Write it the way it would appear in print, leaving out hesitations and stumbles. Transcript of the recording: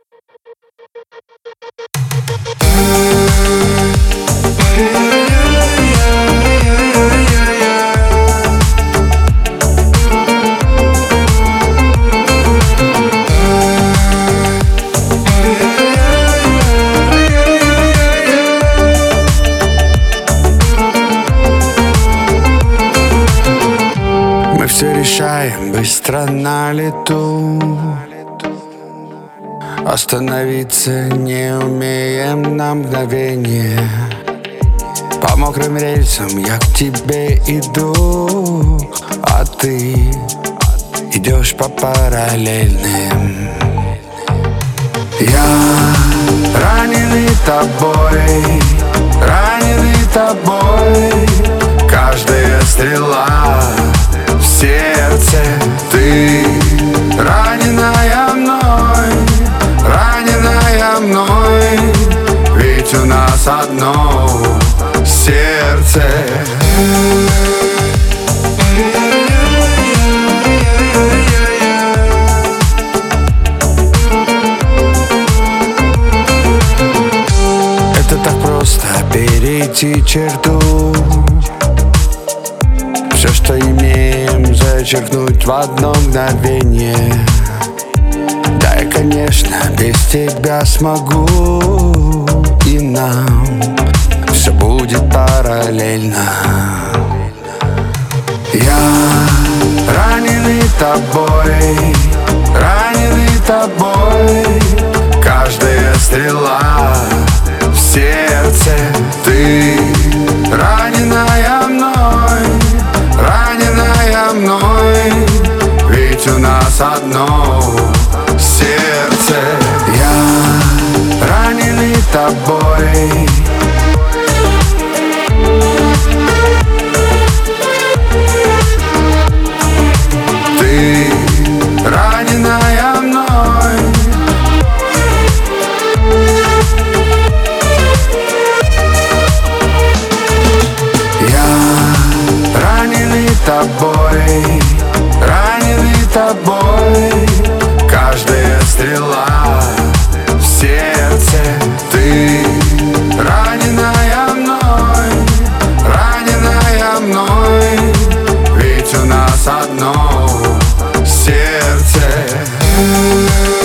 Мы все решаем быстро на лету, остановиться не умеем на мгновение. По мокрым рельсам я к тебе иду, а ты идешь по параллельным. Я раненый тобой, раненый тобой. Каждая стрела в сердце, ты раненая мной, раненая мной. Ведь у нас одно сердце. Это так просто перейти черту, все, что имеем, зачеркнуть в одно мгновение. Да, я, конечно, без тебя смогу, и нам все будет параллельно. Я раненый тобой, раненый тобой. Каждая стрела в сердце, ты раненая мной, раненая мной. Ведь у нас одно сердце. Я раненый тобой. Ты раненая мной. Я раненый тобой, раненый тобой. Каждая стрела в сердце, ты раненая мной, раненая мной. Ведь у нас одно сердце.